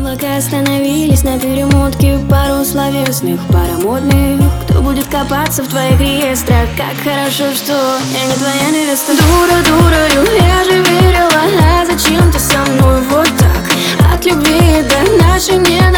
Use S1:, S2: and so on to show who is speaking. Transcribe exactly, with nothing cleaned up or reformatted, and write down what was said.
S1: Облака остановились на перемотке, пару словесных, пара модных. Кто будет копаться в твоих реестрах? Как хорошо, что я не твоя невеста. Дура, дурою, я же верила, а зачем ты со мной вот так? От любви до нашей не